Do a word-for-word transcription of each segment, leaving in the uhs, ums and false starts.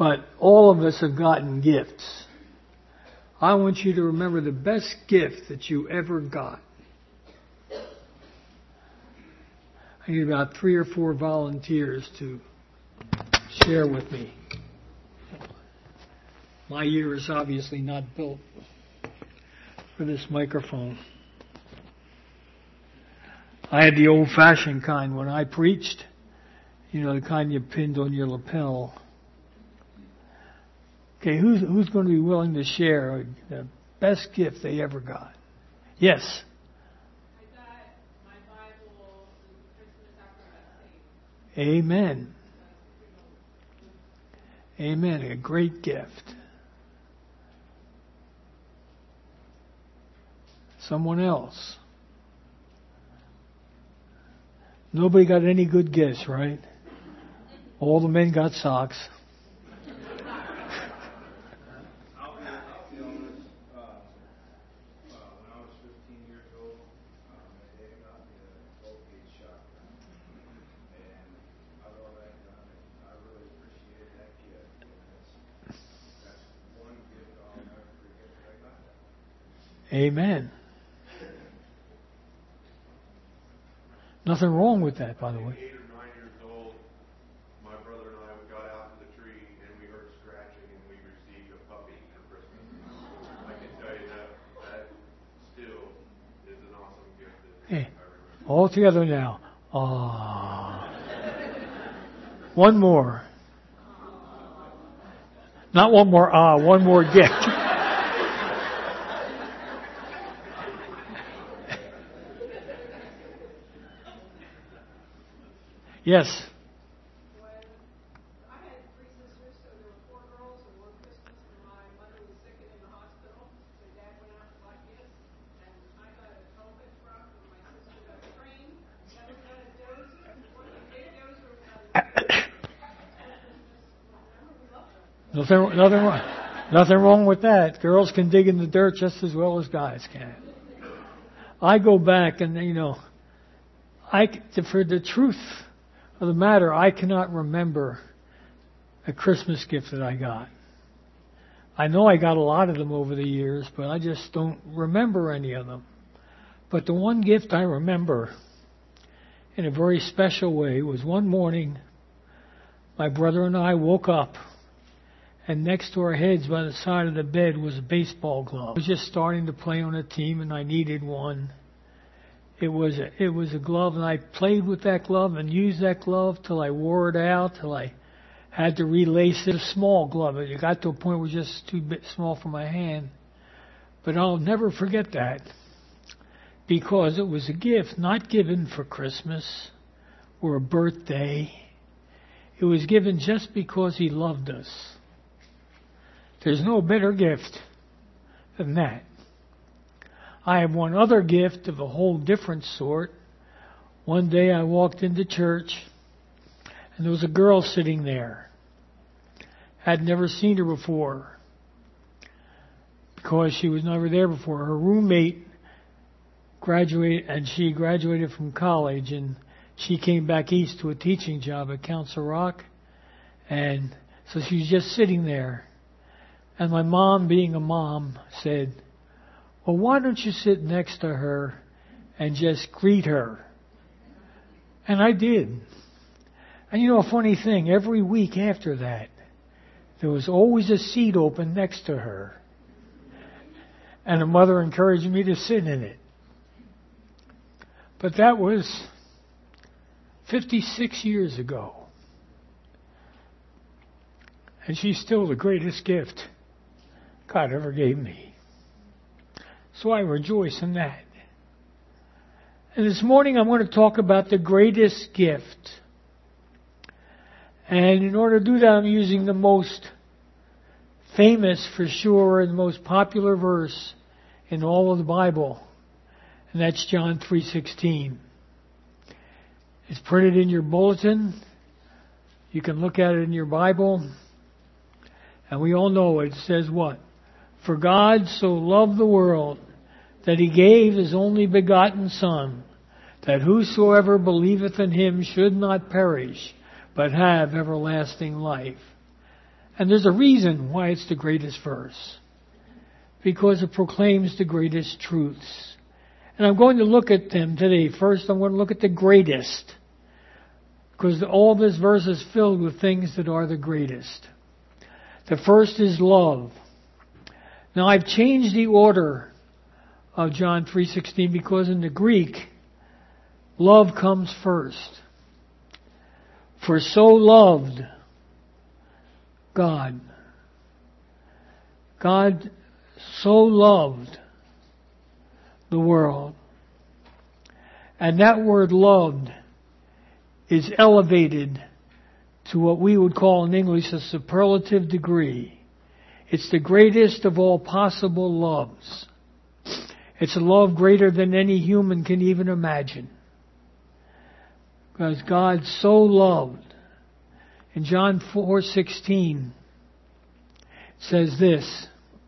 But all of us have gotten gifts. I want you to remember the best gift that you ever got. I need about three or four volunteers to share with me. My ear is obviously not built for this microphone. I had the old-fashioned kind when I preached. You know, the kind you pinned on your lapel. Okay, who's who's going to be willing to share the best gift they ever got? Yes. I got my Bible Christmas after I got saved. Amen. Amen. A great gift. Someone else. Nobody got any good gifts, right? All the men got socks. I'll be, I'll be honest. Uh, uh, when I was fifteen years old, um, my dad got me a twelve gauge shotgun, and I love that gun. And I really appreciate that gift. And that's, that's one gift I'll never forget that I got. Amen. Nothing wrong with that, by the way. Eight or nine years old, my brother and I we got out to the tree and we heard scratching and we received a puppy for Christmas. I can tell you that that still is an awesome gift. That Hey, I remember. all together now. Ah. One more. Not one more ah, one more gift. Yes. When I had three sisters, so there were four girls, and one Christmas when my mother was sick and in the hospital, so Dad went out and bought gifts, and I got a television truck, and my sister got a train, Heather got a dozer, one of the big dozer got a Nothing, nothing, wrong- nothing wrong with that. Girls can dig in the dirt just as well as guys can. I go back and, you know, I, for the truth of the matter, I cannot remember a Christmas gift that I got. I know I got a lot of them over the years, but I just don't remember any of them. But the one gift I remember in a very special way was one morning my brother and I woke up, and next to our heads by the side of the bed was a baseball glove. I was just starting to play on a team and I needed one. It was a, it was a glove, and I played with that glove and used that glove till I wore it out, till I had to relace it. A small glove. It got to a point where it was just too bit small for my hand. But I'll never forget that, because it was a gift not given for Christmas or a birthday. It was given just because He loved us. There's no better gift than that. I have one other gift of a whole different sort. One day I walked into church and there was a girl sitting there. I'd never seen her before because she was never there before. Her roommate graduated, and she graduated from college, and she came back east to a teaching job at Council Rock. And so she was just sitting there. And my mom, being a mom, said, well, why don't you sit next to her and just greet her? And I did. And you know a funny thing, every week after that, there was always a seat open next to her. And her mother encouraged me to sit in it. But that was fifty-six years ago. And she's still the greatest gift God ever gave me. So I rejoice in that. And this morning I'm going to talk about the greatest gift. And in order to do that, I'm using the most famous, for sure, and the most popular verse in all of the Bible. And that's John three sixteen. It's printed in your bulletin. You can look at it in your Bible. And we all know it. It says what? For God so loved the world that He gave His only begotten Son, that whosoever believeth in Him should not perish, but have everlasting life. And there's a reason why it's the greatest verse. Because it proclaims the greatest truths. And I'm going to look at them today. First, I'm going to look at the greatest. Because all this verse is filled with things that are the greatest. The first is love. Now I've changed the order of John three sixteen because in the Greek, love comes first. For so loved God. God so loved the world. And that word loved is elevated to what we would call in English a superlative degree. It's the greatest of all possible loves. It's a love greater than any human can even imagine. Because God so loved. In John four sixteen, it says this.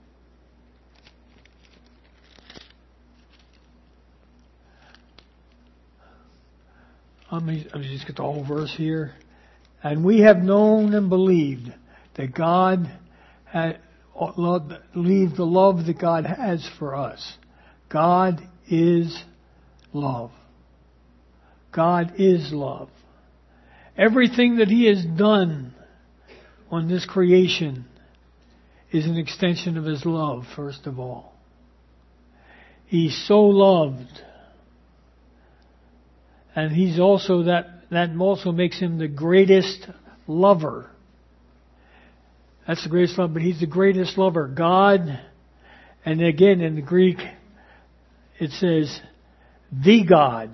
Let me, let me just get the whole verse here. And we have known and believed that God had loved, believed the love that God has for us. God is love. God is love. Everything that He has done on this creation is an extension of His love, first of all. He's so loved. And He's also that, that also makes Him the greatest lover. That's the greatest love, but He's the greatest lover. God, and again in the Greek, it says, the God.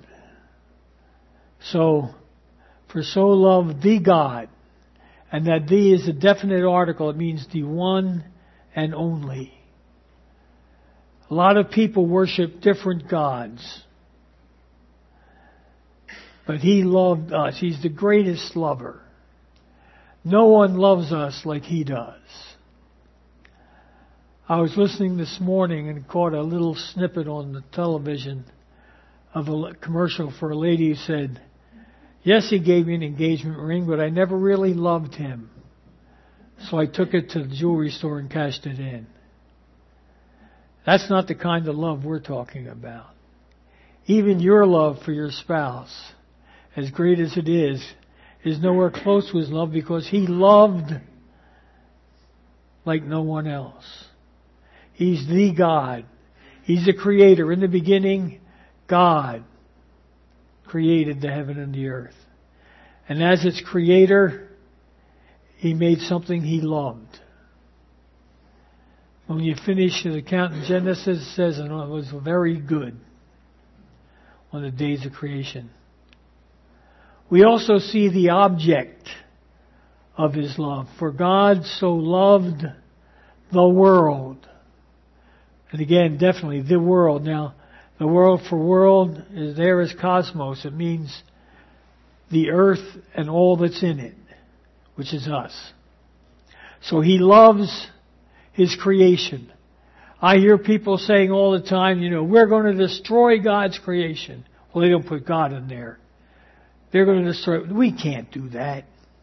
So, for so loved the God. And that the is a definite article. It means the one and only. A lot of people worship different gods. But He loved us. He's the greatest lover. No one loves us like He does. I was listening this morning and caught a little snippet on the television of a commercial for a lady who said, yes, He gave me an engagement ring, but I never really loved him. So I took it to the jewelry store and cashed it in. That's not the kind of love we're talking about. Even your love for your spouse, as great as it is, is nowhere close to His love because He loved like no one else. He's the God. He's the Creator. In the beginning, God created the heaven and the earth. And as its Creator, He made something He loved. When you finish the account in Genesis, it says, and it was very good on the days of creation. We also see the object of His love. For God so loved the world. And again, definitely the world. Now, the world for world is there as cosmos. It means the earth and all that's in it, which is us. So He loves His creation. I hear people saying all the time, you know, we're going to destroy God's creation. Well, they don't put God in there. They're going to destroy it. We can't do that.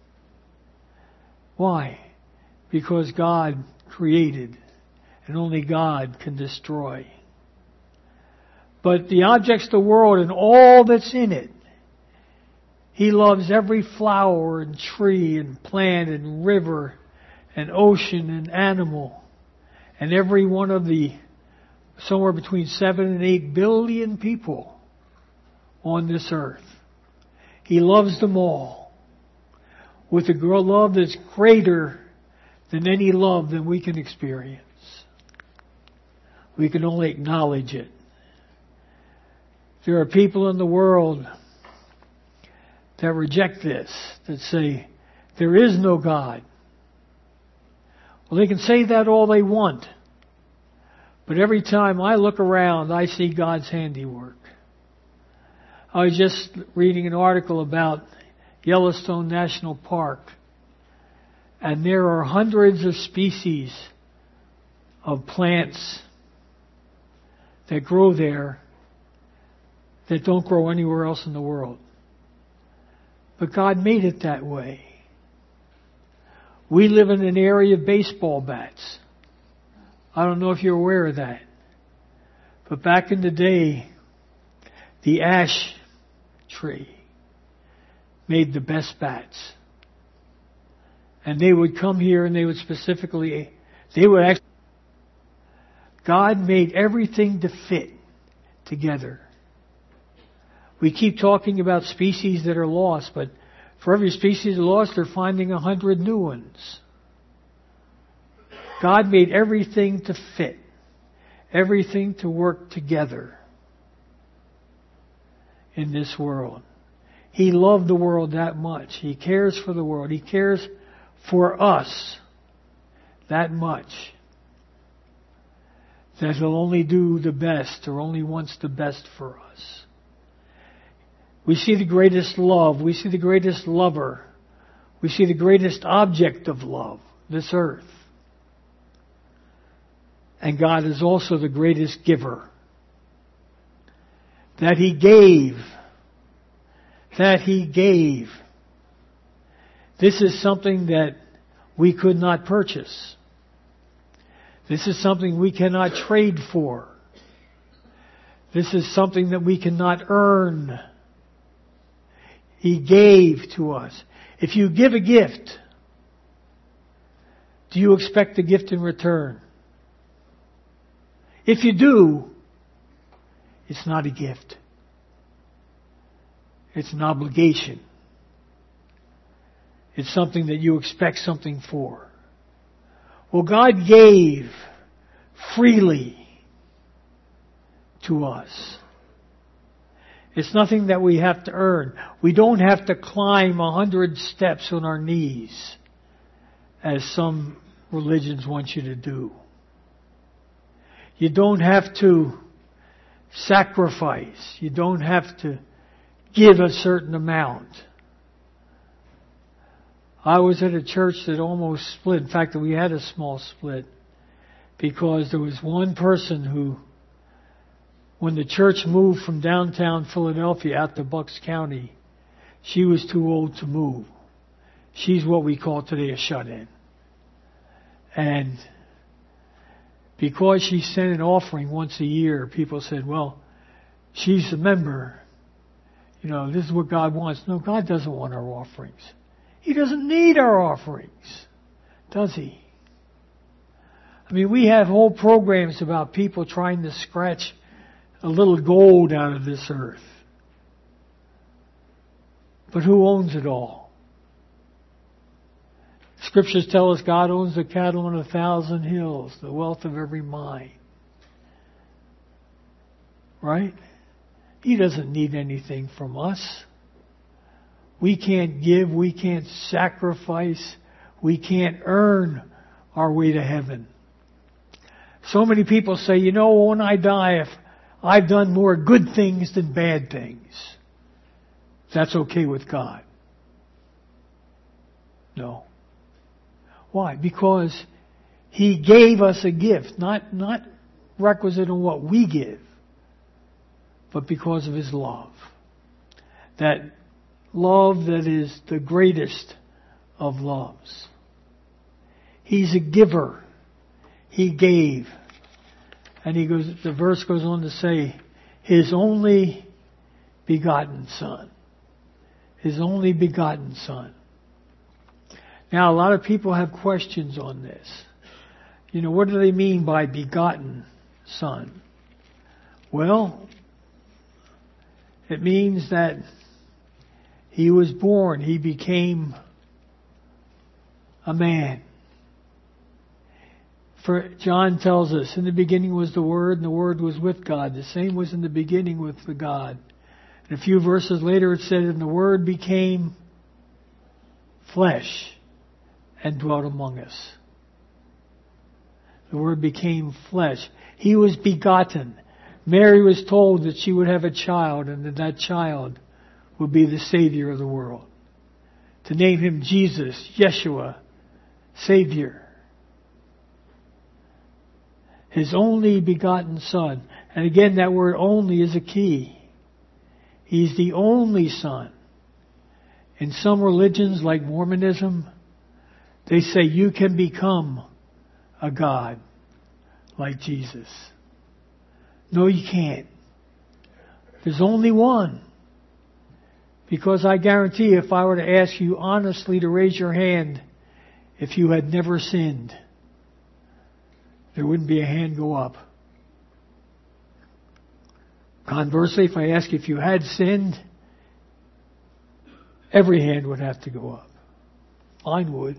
Why? Because God created, and only God can destroy. But the objects of the world and all that's in it, He loves every flower and tree and plant and river and ocean and animal and every one of the somewhere between seven and eight billion people on this earth. He loves them all with a love that's greater than any love that we can experience. We can only acknowledge it. There are people in the world that reject this, that say, there is no God. Well, they can say that all they want. But every time I look around, I see God's handiwork. I was just reading an article about Yellowstone National Park. And there are hundreds of species of plants that grow there that don't grow anywhere else in the world. But God made it that way. We live in an area of baseball bats. I don't know if you're aware of that. But back in the day, the ash tree made the best bats. And they would come here and they would specifically, they would actually, God made everything to fit together. We keep talking about species that are lost, but for every species lost, they're finding a hundred new ones. God made everything to fit, everything to work together in this world. He loved the world that much. He cares for the world. He cares for us that much that He'll only do the best or only wants the best for us. We see the greatest love. We see the greatest lover. We see the greatest object of love, this earth. And God is also the greatest giver. That He gave. That He gave. This is something that we could not purchase. This is something we cannot trade for. This is something that we cannot earn. He gave to us. If you give a gift, do you expect a gift in return? If you do, it's not a gift. It's an obligation. It's something that you expect something for. Well, God gave freely to us. It's nothing that we have to earn. We don't have to climb a hundred steps on our knees, as some religions want you to do. You don't have to sacrifice. You don't have to give a certain amount. I was at a church that almost split. In fact, we had a small split because there was one person who, when the church moved from downtown Philadelphia out to Bucks County, she was too old to move. She's what we call today a shut-in. And because she sent an offering once a year, people said, well, she's a member. You know, this is what God wants. No, God doesn't want our offerings. He doesn't need our offerings, does He? I mean, we have whole programs about people trying to scratch a little gold out of this earth. But who owns it all? Scriptures tell us God owns the cattle on a thousand hills, the wealth of every mine. Right? He doesn't need anything from us. We can't give, we can't sacrifice, we can't earn our way to heaven. So many people say, you know, when I die, if I've done more good things than bad things, that's okay with God. No. Why? Because He gave us a gift, not, not requisite on what we give, but because of His love. That love that is the greatest of loves. He's a giver. He gave. And he goes, the verse goes on to say, His only begotten Son. His only begotten Son. Now, a lot of people have questions on this. You know, what do they mean by begotten Son? Well, it means that He was born. He became a man. For John tells us, in the beginning was the Word, and the Word was with God. The same was in the beginning with the God. And a few verses later it said, and the Word became flesh and dwelt among us. The Word became flesh. He was begotten. Mary was told that she would have a child, and that that child would be the Savior of the world. To name Him Jesus, Yeshua, Savior. His only begotten Son. And again, that word only is a key. He's the only Son. In some religions, like Mormonism, They say you can become a God like Jesus. No, you can't. There's only one. Because I guarantee if I were to ask you honestly to raise your hand if you had never sinned, there wouldn't be a hand go up. Conversely, if I ask you if you had sinned, every hand would have to go up. Mine would.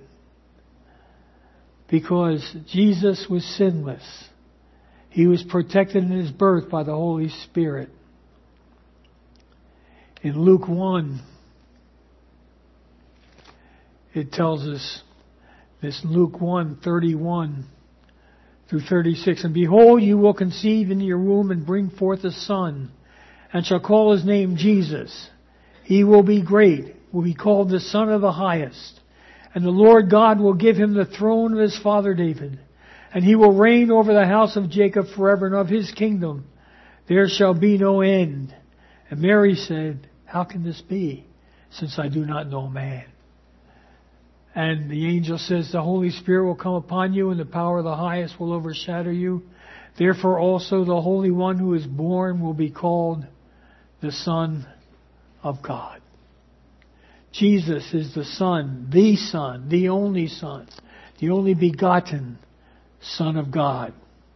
Because Jesus was sinless. He was protected in His birth by the Holy Spirit. In Luke one, it tells us, this Luke one, thirty-one through thirty-six, and behold, you will conceive in your womb and bring forth a son, and shall call his name Jesus. He will be great, will be called the Son of the Highest. And the Lord God will give him the throne of his father David, and he will reign over the house of Jacob forever, and of his kingdom there shall be no end. And Mary said, how can this be, since I do not know man? And the angel says, the Holy Spirit will come upon you, and the power of the highest will overshadow you. Therefore also the Holy One who is born will be called the Son of God. Jesus is the Son, the Son, the only Son, the only begotten Son of God.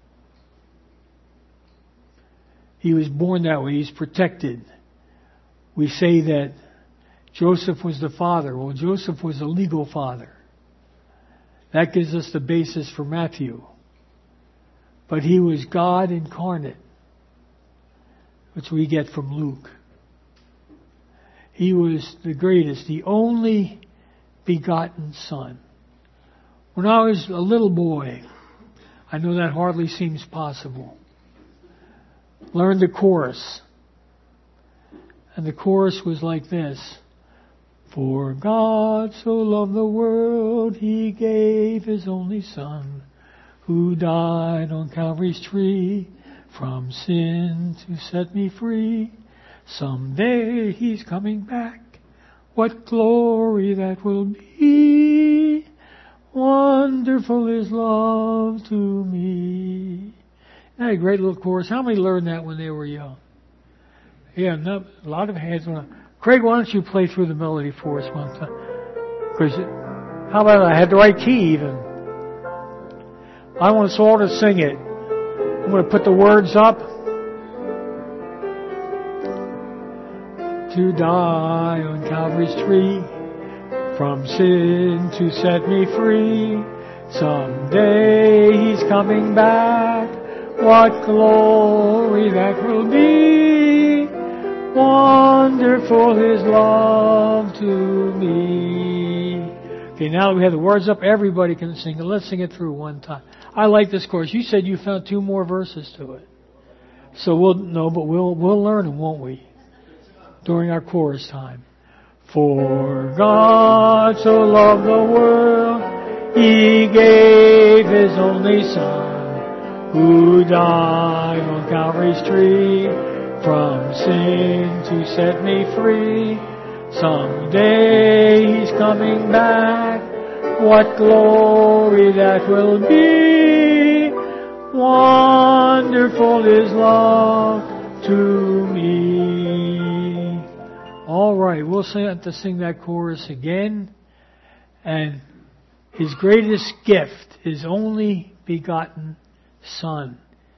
He was born that way. He's protected. We say that Joseph was the father. Well, Joseph was a legal father. That gives us the basis for Matthew. But he was God incarnate, which we get from Luke. He was the greatest, the only begotten Son. When I was a little boy, I know that hardly seems possible, learned the chorus. And the chorus was like this. For God so loved the world, He gave His only Son, who died on Calvary's tree, from sin to set me free. Someday He's coming back, what glory that will be. Wonderful His love to me. Isn't that a great little chorus? How many learned that when they were young? Yeah, no, a lot of hands went up. Craig, why don't you play through the melody for us one time? Because how about I had the right key even? I want us all to sing it. I'm going to put the words up. To die on Calvary's tree, from sin to set me free. Someday He's coming back, what glory that will be. Wonderful His love to me. Okay, now that we have the words up, everybody can sing it. Let's sing it through one time. I like this chorus. You said you found two more verses to it. So we'll, no, but we'll, we'll learn them, won't we? During our chorus time. For God so loved the world, He gave His only Son, who died on Calvary's tree, from sin to set me free. Someday He's coming back, what glory that will be. Wonderful His love to me. All right, we'll have to sing that chorus again. And His greatest gift, His only begotten Son,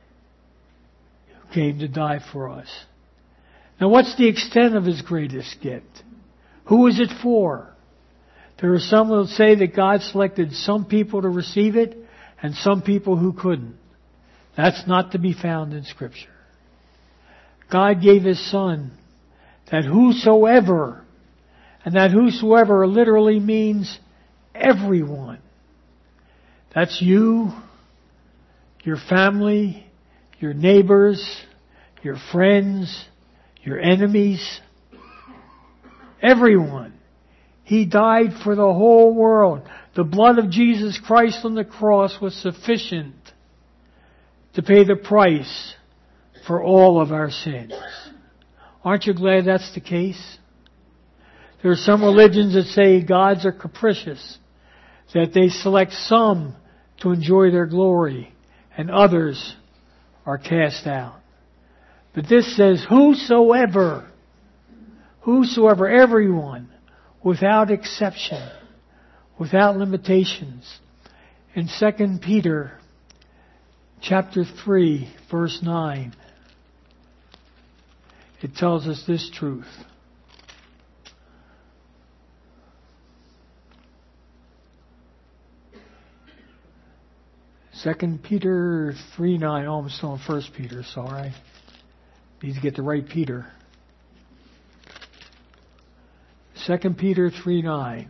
who came to die for us. Now, what's the extent of His greatest gift? Who is it for? There are some who will say that God selected some people to receive it and some people who couldn't. That's not to be found in Scripture. God gave His Son that whosoever, and that whosoever literally means everyone. That's you, your family, your neighbors, your friends, your enemies, everyone. He died for the whole world. The blood of Jesus Christ on the cross was sufficient to pay the price for all of our sins. Aren't you glad that's the case? There are some religions that say gods are capricious. that they select some to enjoy their glory, and others are cast out. But this says, whosoever, whosoever, everyone, without exception, without limitations. In Second Peter chapter three, verse nine, it tells us this truth. Second Peter three nine. Oh, I'm still in First Peter. Sorry, need to get the right Peter. Second Peter three nine.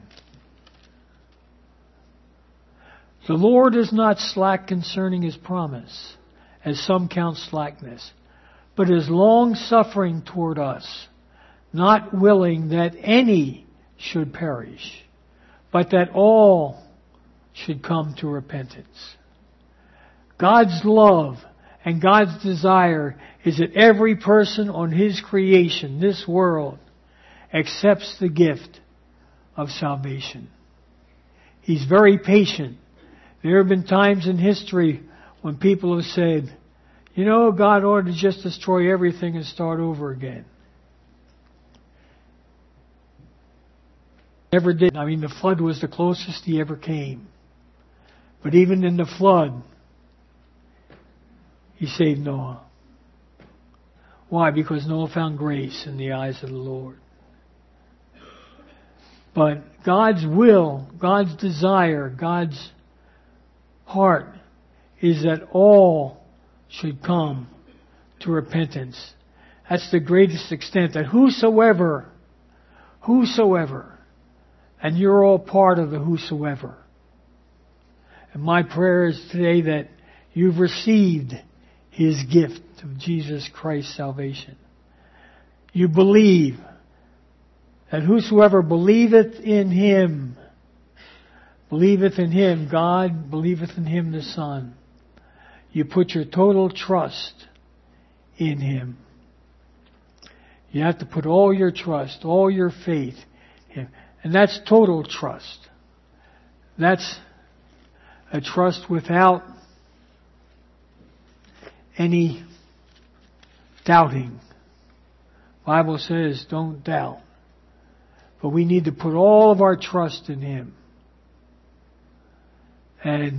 The Lord is not slack concerning His promise, as some count slackness, but is long-suffering toward us, not willing that any should perish, but that all should come to repentance. God's love and God's desire is that every person on His creation, this world, accepts the gift of salvation. He's very patient. There have been times in history when people have said, you know, God ought to just destroy everything and start over again. Never did. I mean, the flood was the closest He ever came. But even in the flood, He saved Noah. Why? Because Noah found grace in the eyes of the Lord. But God's will, God's desire, God's heart is that all should come to repentance. That's the greatest extent, that whosoever, whosoever, and you're all part of the whosoever. And my prayer is today that you've received His gift of Jesus Christ's salvation. You believe that whosoever believeth in Him, believeth in Him, God, believeth in Him the Son. You put your total trust in Him. You have to put all your trust, all your faith in Him. And that's total trust. That's a trust without any doubting. The Bible says, don't doubt. But we need to put all of our trust in Him. And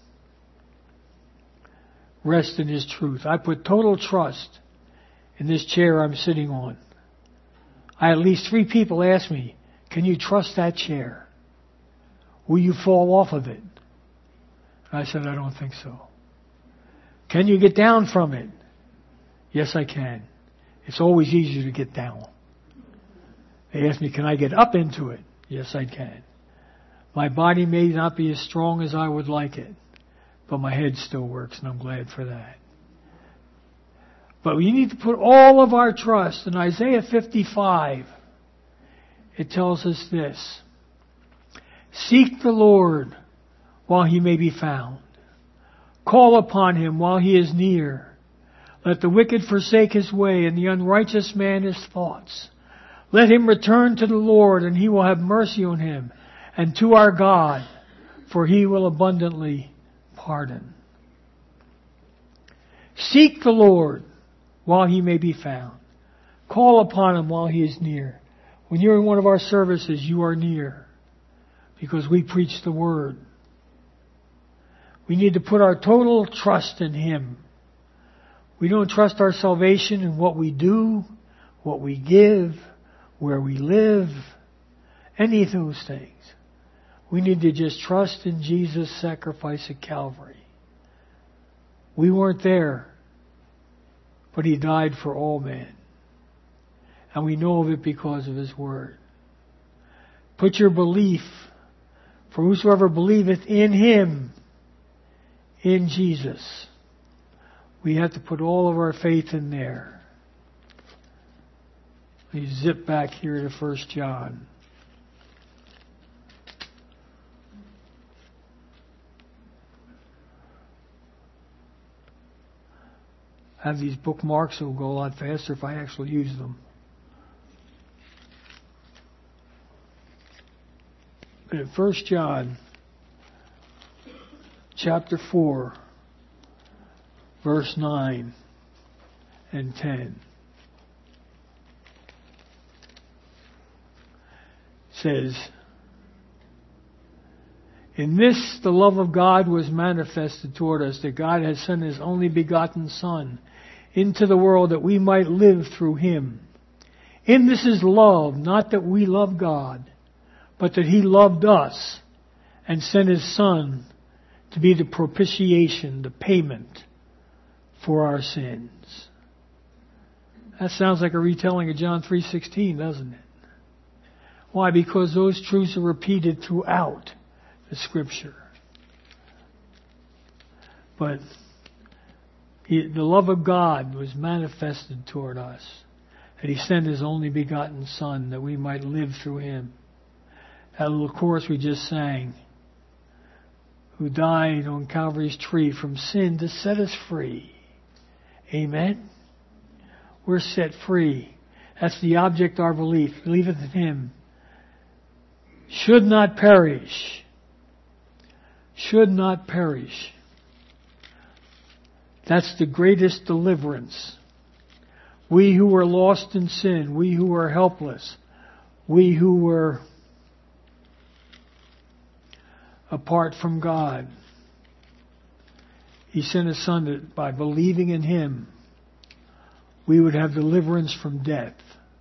rest in His truth. I put total trust in this chair I'm sitting on. I had at least three people ask me, can you trust that chair? Will you fall off of it? I said, I don't think so. Can you get down from it? Yes, I can. It's always easier to get down. They asked me, can I get up into it? Yes, I can. My body may not be as strong as I would like it, but my head still works, and I'm glad for that. But we need to put all of our trust in Isaiah fifty-five. It tells us this. Seek the Lord while He may be found. Call upon Him while He is near. Let the wicked forsake his way, and the unrighteous man his thoughts. Let him return to the Lord, and He will have mercy on him, and to our God, for He will abundantly pardon. Seek the Lord while He may be found. Call upon Him while He is near. When you're in one of our services, you are near, because we preach the Word. We need to put our total trust in Him. We don't trust our salvation in what we do, what we give, where we live, any of those things. We need to just trust in Jesus' sacrifice at Calvary. We weren't there, but He died for all men. And we know of it because of His Word. Put your belief, for whosoever believeth in Him, in Jesus. We have to put all of our faith in there. Let me zip back here to First John. I have these bookmarks, so it'll go a lot faster if I actually use them. But in First John chapter four, verse nine and ten. Says, in this the love of God was manifested toward us, that God has sent His only begotten Son into the world that we might live through Him. In this is love, not that we love God, but that He loved us and sent His Son to be the propitiation, the payment for our sins. That sounds like a retelling of John three sixteen, doesn't it? Why? Because those truths are repeated throughout the Scripture. But he, the love of God was manifested toward us, that He sent His only begotten Son that we might live through Him. That little chorus we just sang, who died on Calvary's tree from sin to set us free. Amen? We're set free. That's the object of our belief. Believeth in Him. Should not perish. Should not perish. That's the greatest deliverance. We who were lost in sin, we who were helpless, we who were apart from God, He sent His Son that by believing in Him, we would have deliverance from death.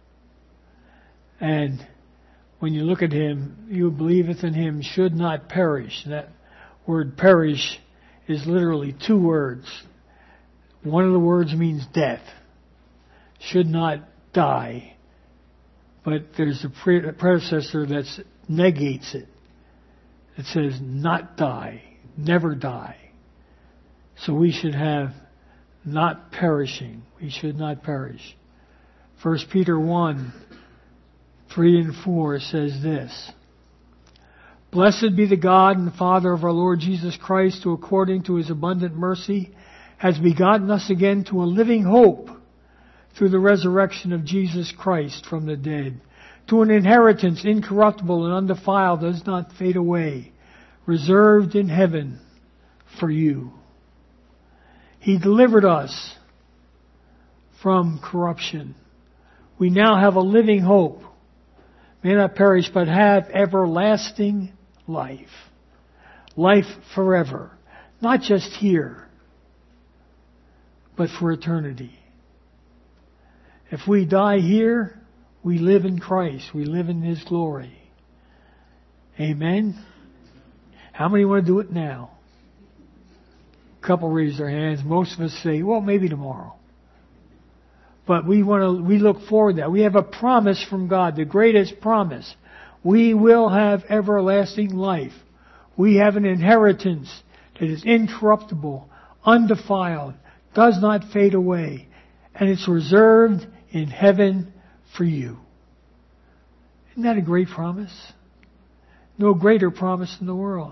And when you look at Him, you believeth in Him should not perish. And that word perish is literally two words. One of the words means death. Should not die. But there's a predecessor that negates it. It says not die. Never die. So we should have not perishing. We should not perish. First Peter one, three and four says this. Blessed be the God and Father of our Lord Jesus Christ, who according to His abundant mercy has begotten us again to a living hope through the resurrection of Jesus Christ from the dead, to an inheritance incorruptible and undefiled, does not fade away, reserved in heaven for you. He delivered us from corruption. We now have a living hope, may not perish, but have everlasting life. Life forever. Not just here, but for eternity. If we die here, we live in Christ. We live in His glory. Amen? How many want to do it now? A couple raise their hands. Most of us say, well, maybe tomorrow. But we want to, we look forward to that. We have a promise from God, the greatest promise. We will have everlasting life. We have an inheritance that is incorruptible, undefiled, does not fade away, and it's reserved in heaven for you. Isn't that a great promise? No greater promise in the world.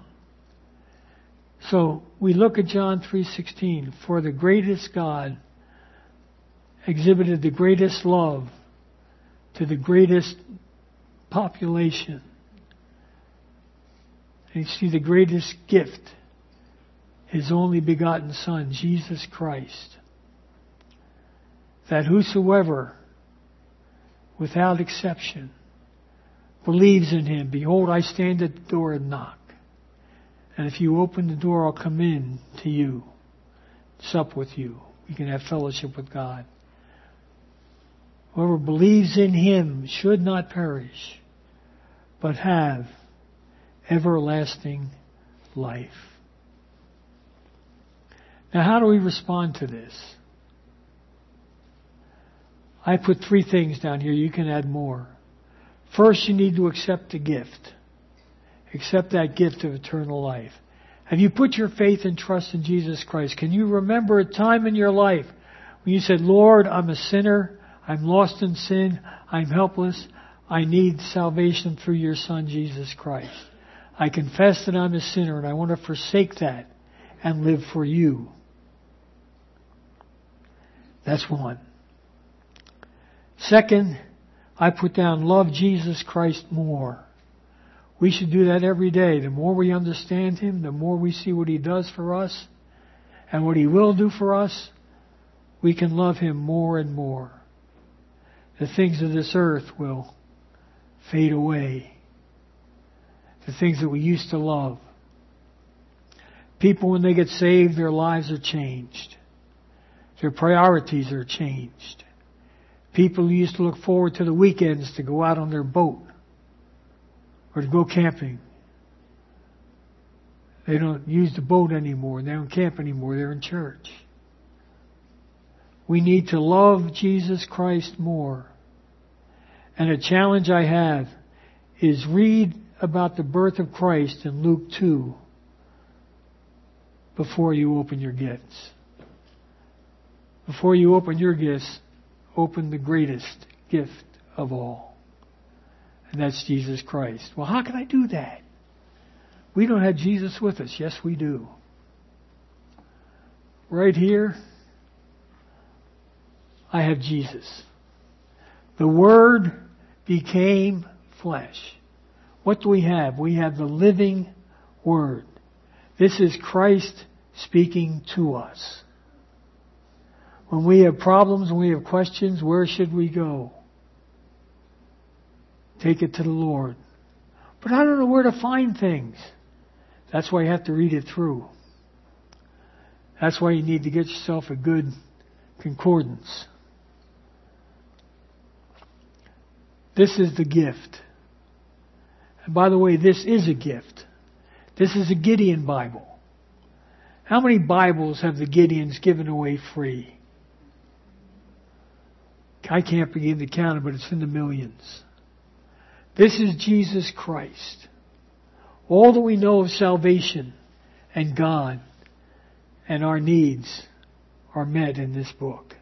So we look at John three sixteen. For the greatest God exhibited the greatest love to the greatest population. And you see the greatest gift, His only begotten Son, Jesus Christ. That whosoever, without exception, believes in Him, behold, I stand at the door and knock. And if you open the door, I'll come in to you, sup with you. We can have fellowship with God. Whoever believes in Him should not perish, but have everlasting life. Now, how do we respond to this? I put three things down here. You can add more. First, you need to accept the gift. Accept that gift of eternal life. Have you put your faith and trust in Jesus Christ? Can you remember a time in your life when you said, Lord, I'm a sinner. I'm lost in sin. I'm helpless. I need salvation through your Son, Jesus Christ. I confess that I'm a sinner and I want to forsake that and live for you. That's one. Second, I put down love Jesus Christ more. We should do that every day. The more we understand Him, the more we see what He does for us and what He will do for us, we can love Him more and more. The things of this earth will fade away. The things that we used to love. People, when they get saved, their lives are changed. Their priorities are changed. People who used to look forward to the weekends to go out on their boat or to go camping. They don't use the boat anymore. They don't camp anymore. They're in church. We need to love Jesus Christ more. And a challenge I have is read about the birth of Christ in Luke two before you open your gifts. Before you open your gifts, open the greatest gift of all. And that's Jesus Christ. Well, how can I do that? We don't have Jesus with us. Yes, we do. Right here, I have Jesus. The Word became flesh. What do we have? We have the living Word. This is Christ speaking to us. When we have problems, when we have questions, where should we go? Take it to the Lord. But I don't know where to find things. That's why you have to read it through. That's why you need to get yourself a good concordance. This is the gift. And by the way, this is a gift. This is a Gideon Bible. How many Bibles have the Gideons given away free? I can't begin to count it, but it's in the millions. This is Jesus Christ. All that we know of salvation and God and our needs are met in this book.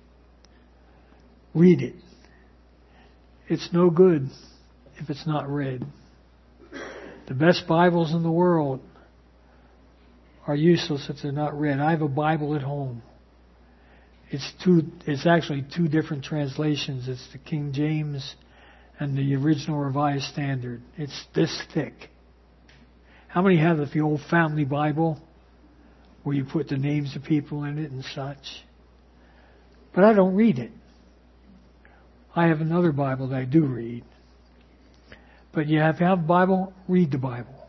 Read it. It's no good if it's not read. The best Bibles in the world are useless if they're not read. I have a Bible at home. It's two. It's actually two different translations. It's the King James and the original Revised Standard. It's this thick. How many have the old family Bible where you put the names of people in it and such? But I don't read it. I have another Bible that I do read. But you have to have a Bible, read the Bible.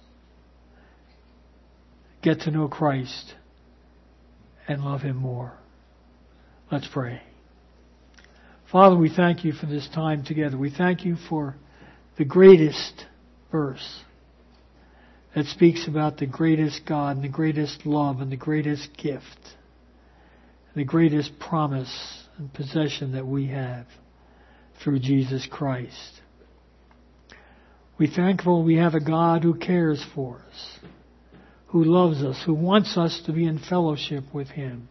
Get to know Christ and love Him more. Let's pray. Father, we thank You for this time together. We thank You for the greatest verse that speaks about the greatest God and the greatest love and the greatest gift, and the greatest promise and possession that we have through Jesus Christ. We're thankful we have a God who cares for us, who loves us, who wants us to be in fellowship with Him.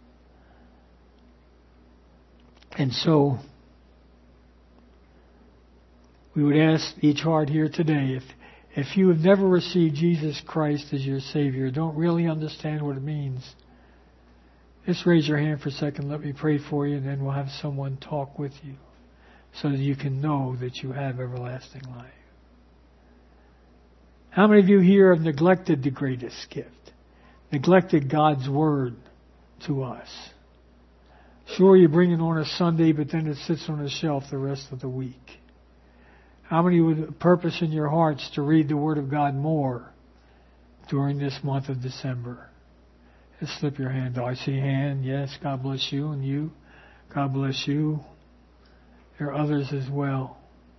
And so, we would ask each heart here today, if if you have never received Jesus Christ as your Savior, don't really understand what it means, just raise your hand for a second, let me pray for you, and then we'll have someone talk with you so that you can know that you have everlasting life. How many of you here have neglected the greatest gift? Neglected God's Word to us? Sure, you bring it on a Sunday, but then it sits on a shelf the rest of the week. How many would purpose in your hearts to read the Word of God more during this month of December? Just slip your hand. Oh, I see a hand. Yes, God bless you. And you, God bless you. There are others as well.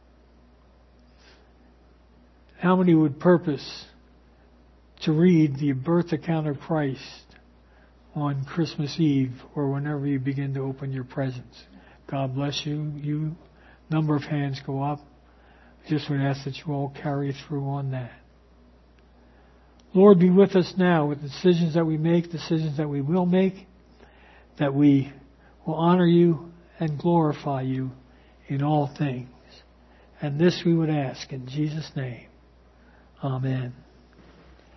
How many would purpose to read the birth account of Christ on Christmas Eve or whenever you begin to open your presents? God bless you. You, number of hands go up. I just would ask that you all carry through on that. Lord, be with us now with the decisions that we make, decisions that we will make, that we will honor You and glorify You in all things. And this we would ask in Jesus' name. Amen.